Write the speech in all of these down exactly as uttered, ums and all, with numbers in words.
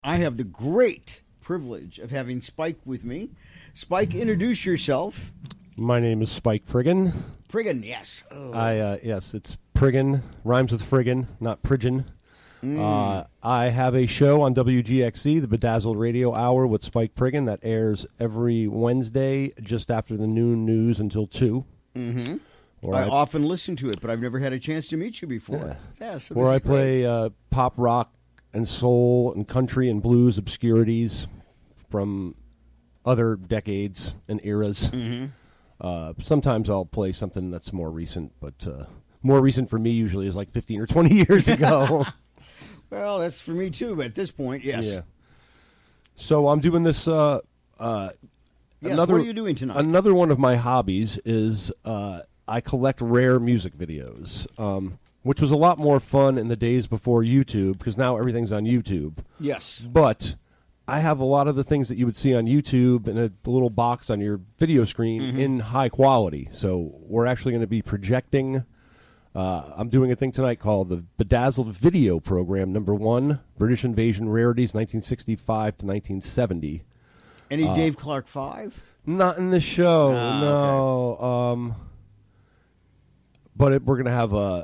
I have the great privilege of having Spike with me. Spike, introduce yourself. My name is Spike Priggen. Priggen, yes. Oh. I uh, yes, it's Priggen. Rhymes with friggin, not Pridgeon. Mm. Uh, I have a show on W G X C, the Bedazzled Radio Hour with Spike Priggen, that airs every Wednesday just after the noon news until two. Mm-hmm. I, I often listen to it, but I've never had a chance to meet you before. Yeah. Yeah, so where I great. play uh, pop, rock, and soul, and country, and blues obscurities from other decades and eras. Mm-hmm. Uh, sometimes I'll play something that's more recent, but uh, more recent for me usually is like fifteen or twenty years ago. Well, that's for me too, but at this point, yes. Yeah. So I'm doing this. Uh, uh, yes, another, what are you doing tonight? Another one of my hobbies is uh, I collect rare music videos, um, which was a lot more fun in the days before YouTube, because now everything's on YouTube. Yes. But I have a lot of the things that you would see on YouTube in a little box on your video screen mm-hmm. in high quality. So we're actually going to be projecting. Uh, I'm doing a thing tonight called the Bedazzled Video Program, number one, British Invasion Rarities, nineteen sixty-five to nineteen seventy. Any uh, Dave Clark Five? Not in the show, ah, no. Okay. Um, but it, we're going to have a,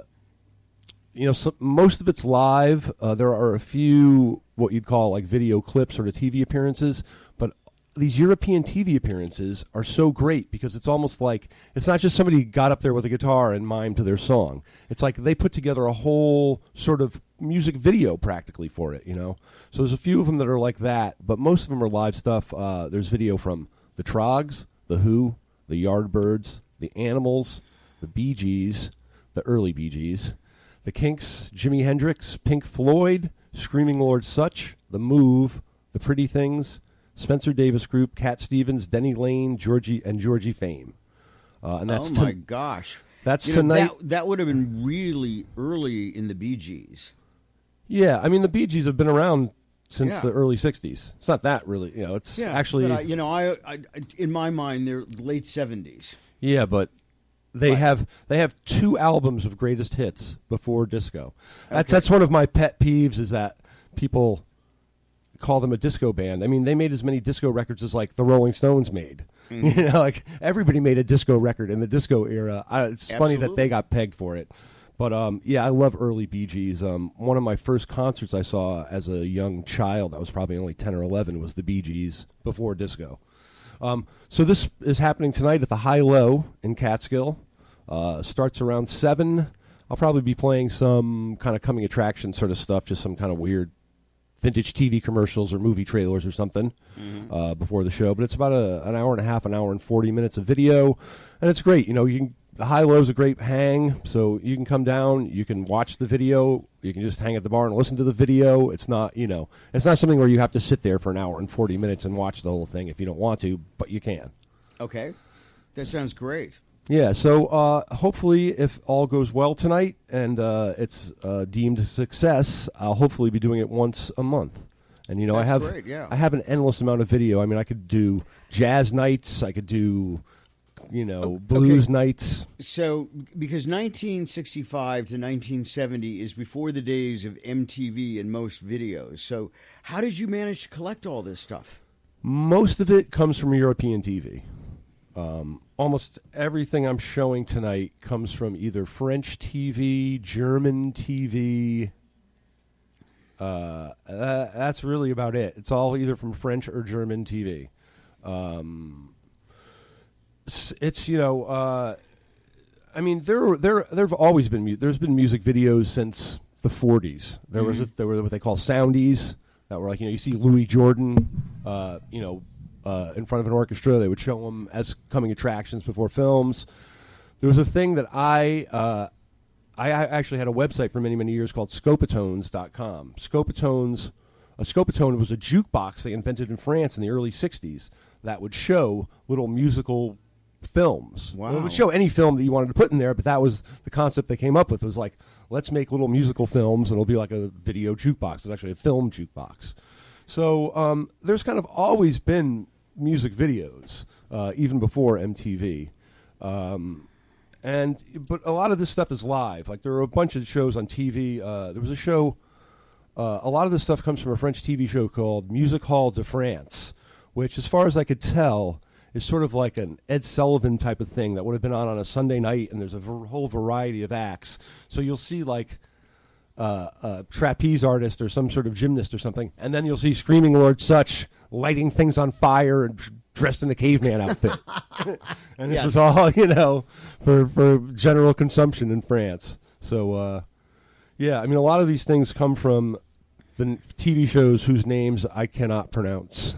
you know, so, most of it's live. Uh, there are a few what you'd call like video clips or the T V appearances, but these European T V appearances are so great because it's almost like it's not just somebody got up there with a guitar and mimed to their song. It's like they put together a whole sort of music video practically for it, you know. So there's a few of them that are like that, but most of them are live stuff. Uh, there's video from the Troggs, the Who, the Yardbirds, the Animals, the Bee Gees, the early Bee Gees, the Kinks, Jimi Hendrix, Pink Floyd, Screaming Lord Sutch, The Move, The Pretty Things, Spencer Davis Group, Cat Stevens, Denny Lane, Georgie, and Georgie Fame. Uh, and that's oh, my to, gosh. That's you know, tonight. That, that would have been really early in the Bee Gees. Yeah, I mean, the Bee Gees have been around since yeah. the early sixties. It's not that really, you know, it's yeah, actually... But I, you know, I, I, in my mind, they're late seventies. Yeah, but... They right. have they have two albums of greatest hits before disco. That's okay. that's one of my pet peeves is that people call them a disco band. I mean, they made as many disco records as like the Rolling Stones made. Mm-hmm. You know, like everybody made a disco record in the disco era. I, it's Absolutely. funny that they got pegged for it. But um, yeah, I love early Bee Gees. Um, one of my first concerts I saw as a young child, I was probably only ten or eleven, was the Bee Gees before disco. Um, so this is happening tonight at the High Low in Catskill. Uh, starts around seven. I'll probably be playing some kind of coming attraction sort of stuff, just some kind of weird vintage T V commercials or movie trailers or something mm-hmm. uh, before the show. But it's about a, an hour and a half, an hour and forty minutes of video, and it's great. You know, you can, the High Low is a great hang, so you can come down, you can watch the video, you can just hang at the bar and listen to the video. It's not, you know, it's not something where you have to sit there for an hour and forty minutes and watch the whole thing if you don't want to, but you can. Okay, that sounds great. Yeah, so uh, hopefully if all goes well tonight and uh, it's uh, deemed a success, I'll hopefully be doing it once a month. And, you know, That's I have great, yeah. I have an endless amount of video. I mean, I could do jazz nights. I could do, you know, blues okay. nights. So because nineteen sixty-five to nineteen seventy is before the days of M T V and most videos. So how did you manage to collect all this stuff? Most of it comes from European T V. Um, almost everything I'm showing tonight comes from either French T V, German T V. Uh, that, that's really about it. It's all either from French or German T V. Um, it's, it's you know, uh, I mean, there there there've always been mu- there's been music videos since the forties. There mm-hmm. was a, there were what they call soundies that were like, you know, you see Louis Jordan, uh, you know. Uh, in front of an orchestra. They would show them as coming attractions before films. There was a thing that I, uh, I I actually had a website for many, many years called Scopatones dot com. Scopatones, a Scopatone was a jukebox they invented in France in the early sixties that would show little musical films. Wow. Well, it would show any film that you wanted to put in there, but that was the concept they came up with. It was like, let's make little musical films, and it'll be like a video jukebox. It's actually a film jukebox. So um, there's kind of always been music videos, uh, even before M T V. Um, and but a lot of this stuff is live. Like there are a bunch of shows on T V. Uh, there was a show uh, a lot of this stuff comes from a French T V show called Music Hall de France, which, as far as I could tell, is sort of like an Ed Sullivan type of thing that would have been on on a Sunday night, and there's a v- whole variety of acts. So you'll see, like, uh, a trapeze artist or some sort of gymnast or something, and then you'll see Screaming Lord Sutch lighting things on fire and dressed in a caveman outfit. And this Yes. is all, you know, for, for general consumption in France. So, uh, yeah, I mean, a lot of these things come from the n- T V shows whose names I cannot pronounce.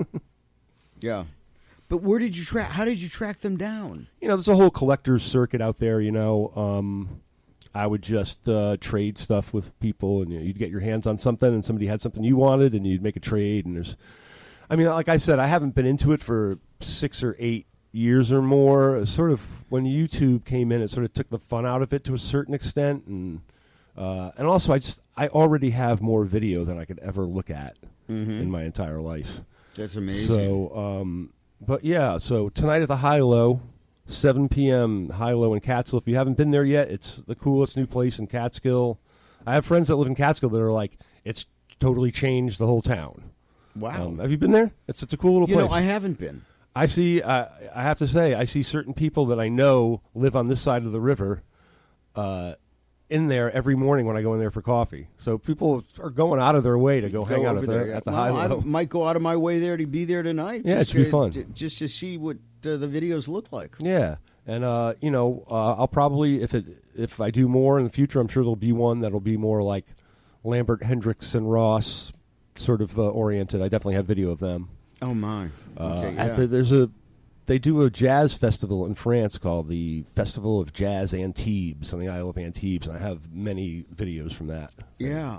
Yeah. But where did you track? How did you track them down? You know, there's a whole collector's circuit out there, you know. Um, I would just uh, trade stuff with people, and you know, you'd get your hands on something, and somebody had something you wanted, and you'd make a trade. And there's, I mean, like I said, I haven't been into it for six or eight years or more. Sort of when YouTube came in, it sort of took the fun out of it to a certain extent, and uh, and also I just I already have more video than I could ever look at Mm-hmm. in my entire life. That's amazing. So, um, but yeah, so tonight at the High Low, seven p.m. High Low in Catskill. If you haven't been there yet, it's the coolest new place in Catskill. I have friends that live in Catskill that are like, it's totally changed the whole town. Wow. Um, have you been there? It's it's a cool little you place. know, I haven't been. I see. Uh, I have to say, I see certain people that I know live on this side of the river, uh, in there every morning when I go in there for coffee. So people are going out of their way to go, Go hang out over at there, the, yeah. at the Well, High Low. I might go out of my way there to be there tonight. Yeah, just it should be to- fun. to- just to see what uh, the videos look like. Yeah, and uh, you know, uh, I'll probably if it if I do more in the future, I'm sure there'll be one that'll be more like Lambert, Hendricks, and Ross sort of uh, oriented. I definitely have video of them. Oh my! Uh, Okay, at yeah. the, there's a they do a jazz festival in France called the Festival of Jazz Antibes on the Isle of Antibes, and I have many videos from that. Yeah.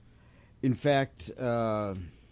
In fact, uh,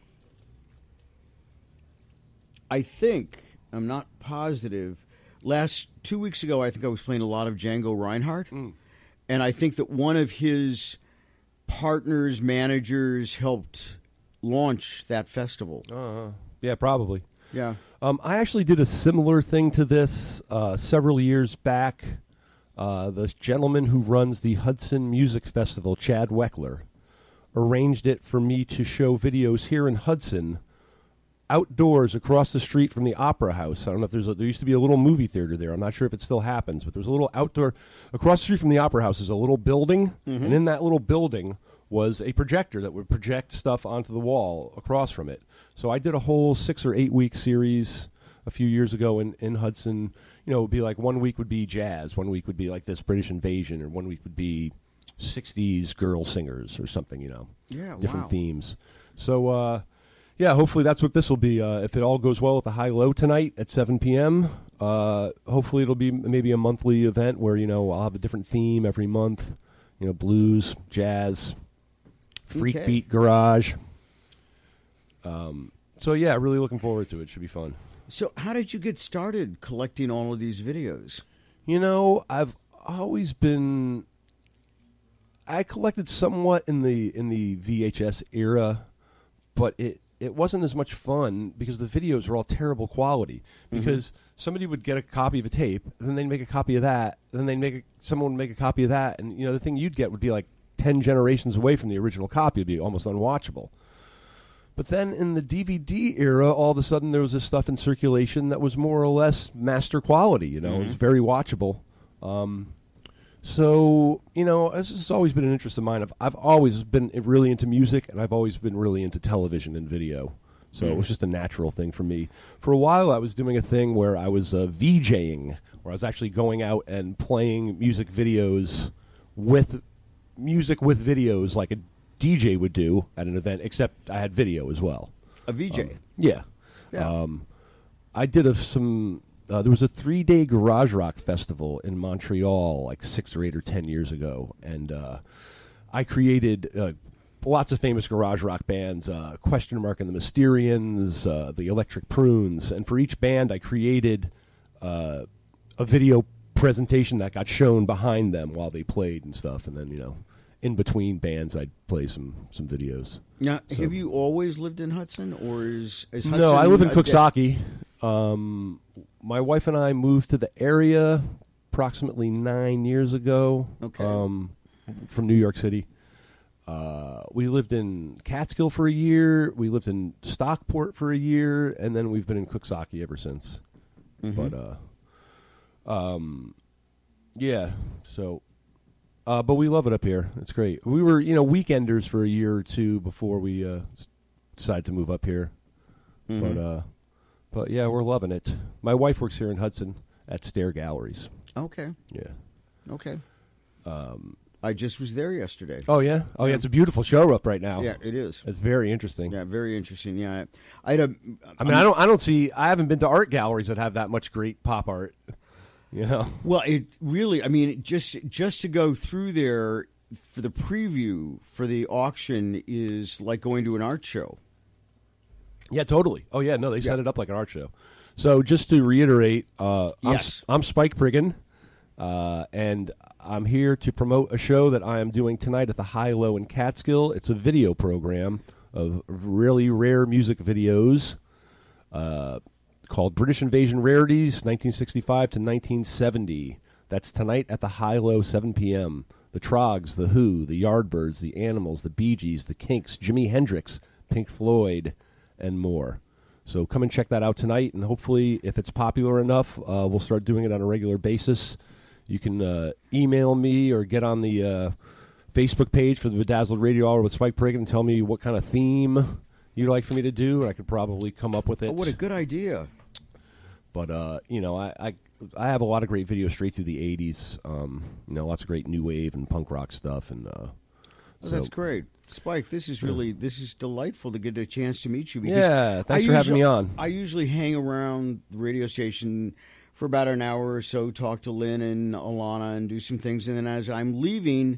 I think, I'm not positive, last two weeks ago, I think I was playing a lot of Django Reinhardt. Mm. And I think that one of his partners, managers, helped launch that festival. Uh, yeah, probably. Yeah. Um, I actually did a similar thing to this uh, several years back. Uh, the gentleman who runs the Hudson Music Festival, Chad Weckler, arranged it for me to show videos here in Hudson, outdoors across the street from the Opera House. I don't know if there's a, there used to be a little movie theater there. I'm not sure if it still happens, but there's a little outdoor across the street from the Opera House is a little building, and in that little building was a projector that would project stuff onto the wall across from it. So I did a whole six or eight week series a few years ago in, in Hudson. You know, it would be like one week would be jazz, one week would be like this British Invasion, or one week would be sixties girl singers or something, you know. Yeah, Different wow. themes. So, uh, yeah, hopefully that's what this will be. Uh, if it all goes well at the High Low tonight at seven p.m., uh, hopefully it'll be maybe a monthly event where, you know, I'll have a different theme every month. You know, blues, jazz, freak Okay. beat, garage. Um, so, yeah, really looking forward to it. Should be fun. So how did you get started collecting all of these videos? You know, I've always been. I collected somewhat in the in the V H S era, but it, it wasn't as much fun because the videos were all terrible quality. Because somebody would get a copy of a tape, and then they'd make a copy of that, and then they'd make a, someone would make a copy of that, and you know the thing you'd get would be like ten generations away from the original copy. It'd be almost unwatchable. But then in the D V D era, all of a sudden there was this stuff in circulation that was more or less master quality. You know, it was very watchable. Um, so you know, this has always been an interest of mine. I've, I've always been really into music, and I've always been really into television and video. So it was just a natural thing for me. For a while, I was doing a thing where I was uh, VJing, where I was actually going out and playing music videos with music with videos like a D J would do at an event, except I had video as well. A V J. Um, yeah. Yeah. Um, I did a, some. Uh, there was a three-day garage rock festival in Montreal, like six or eight or ten years ago, and uh, I created uh, lots of famous garage rock bands: uh, Question Mark and the Mysterians, uh, the Electric Prunes, and for each band, I created uh, a video presentation that got shown behind them while they played and stuff, and then you know. In between bands, I'd play some, some videos. Now, So- have you always lived in Hudson, or is, is Hudson... No, I live in a de- Cooksaki. Um, my wife and I moved to the area approximately nine years ago. Okay. Um, from New York City. Uh, we lived in Catskill for a year. We lived in Stockport for a year, and then we've been in Coxsackie ever since. Mm-hmm. But, uh, um, yeah. So, uh, but we love it up here. It's great. We were, you know, weekenders for a year or two before we uh, decided to move up here. Mm-hmm. But, uh, but yeah, we're loving it. My wife works here in Hudson at Stair Galleries. Okay. Yeah. Okay. Um. I just was there yesterday. Oh yeah, oh yeah. It's a beautiful show up right now. Yeah, it is. It's very interesting. Yeah, very interesting. Yeah, I had a. I mean, I don't, I don't see. I haven't been to art galleries that have that much great pop art. You know. Well, it really. I mean, just just to go through there for the preview for the auction is like going to an art show. Yeah, totally. Oh yeah, no, they set it up like an art show. So just to reiterate, uh, yes, I'm, I'm Spike Priggen, uh, and I'm here to promote a show that I am doing tonight at the High Low in Catskill. It's a video program of really rare music videos uh, called British Invasion Rarities, nineteen sixty-five to nineteen seventy. That's tonight at the High Low, seven p.m. The Troggs, The Who, The Yardbirds, The Animals, The Bee Gees, The Kinks, Jimi Hendrix, Pink Floyd, and more. So come and check that out tonight, and hopefully, if it's popular enough, uh, we'll start doing it on a regular basis. You can uh, email me or get on the uh, Facebook page for the Bedazzled Radio Hour with Spike Priggen and tell me what kind of theme you'd like for me to do, and I could probably come up with it. Oh, what a good idea. But, uh, you know, I, I I have a lot of great videos straight through the eighties. Um, you know, lots of great new wave and punk rock stuff. And uh, oh, so, that's great. Spike, this is really, this is delightful to get a chance to meet you. Because yeah, thanks I for usually, having me on. I usually hang around the radio station for about an hour or so, talk to Lynn and Alana and do some things. And then as I'm leaving,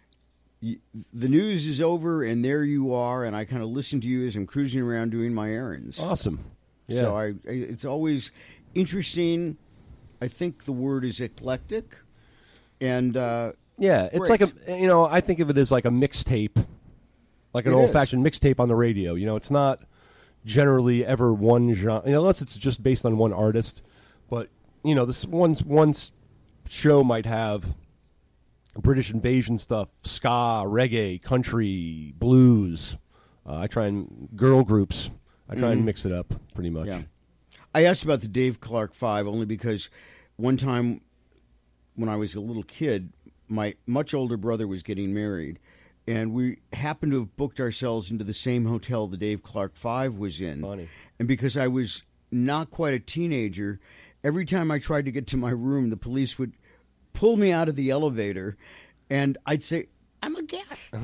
the news is over and there you are. And I kind of listen to you as I'm cruising around doing my errands. Awesome. Yeah. So I, it's always interesting. I think the word is eclectic. And uh, yeah, it's great. like a, you know, I think of it as like a mixtape, like an It old-fashioned mixtape on the radio. You know, it's not generally ever one genre, you know, unless it's just based on one artist. But you know, this one one show might have British Invasion stuff, ska, reggae, country, blues. Uh, I try and girl groups. I try Mm-hmm. and mix it up pretty much. Yeah. I asked about the Dave Clark Five only because one time when I was a little kid, my much older brother was getting married, and we happened to have booked ourselves into the same hotel the Dave Clark Five was in. Funny. And because I was not quite a teenager, every time I tried to get to my room, the police would pull me out of the elevator, and I'd say, I'm a guest.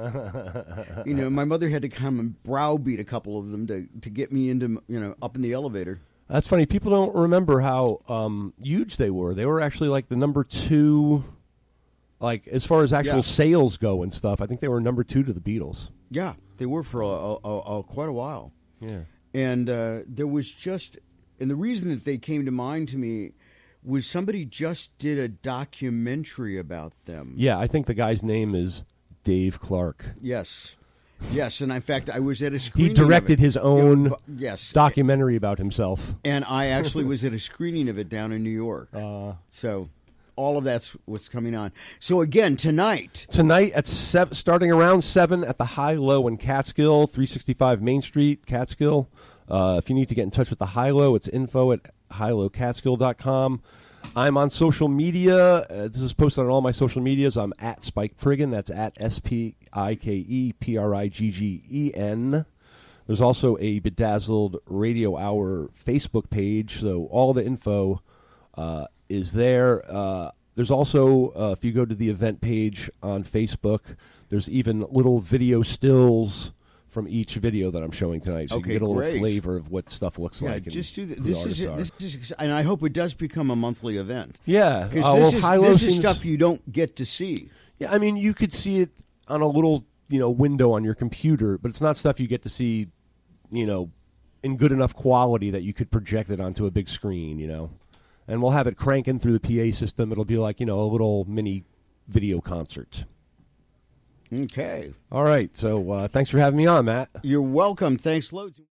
You know, my mother had to come and browbeat a couple of them to, to get me into, you know, up in the elevator. That's funny. People don't remember how um, huge they were. They were actually like the number two, like as far as actual Yeah. sales go and stuff. I think they were number two to the Beatles. Yeah, they were for a, a, a, a quite a while. Yeah. And uh, there was just, and the reason that they came to mind to me was somebody just did a documentary about them. Yeah, I think the guy's name is Dave Clark. Yes. Yes, and in fact, I was at a He screening directed of it. his own yes. documentary about himself. And I actually was at a screening of it down in New York. Uh, So all of that's what's coming on. So again, tonight. Tonight at seven, starting around seven at the High Low in Catskill, three sixty-five Main Street, Catskill. Uh, if you need to get in touch with the High Low, it's info at high low catskill dot com. I'm on social media. Uh, this is posted on all my social medias. I'm at Spike Priggen. That's at S P I K E P R I G G E N. There's also a Bedazzled Radio Hour Facebook page, so all the info uh, is there. Uh, there's also, uh, if you go to the event page on Facebook, there's even little video stills from each video that I'm showing tonight, so Okay, you can get a little great. flavor of what stuff looks Yeah, like. and just do that. who This the is it. artists This are. is, and I hope it does become a monthly event. Yeah, Because uh, this, well, is, High Low this is seems- stuff you don't get to see. Yeah, I mean, you could see it on a little, you know, window on your computer, but it's not stuff you get to see, you know, in good enough quality that you could project it onto a big screen, you know. And we'll have it cranking through the P A system. It'll be like, you know, a little mini video concert. Okay. All right, so uh, thanks for having me on, Matt. You're welcome. Thanks loads.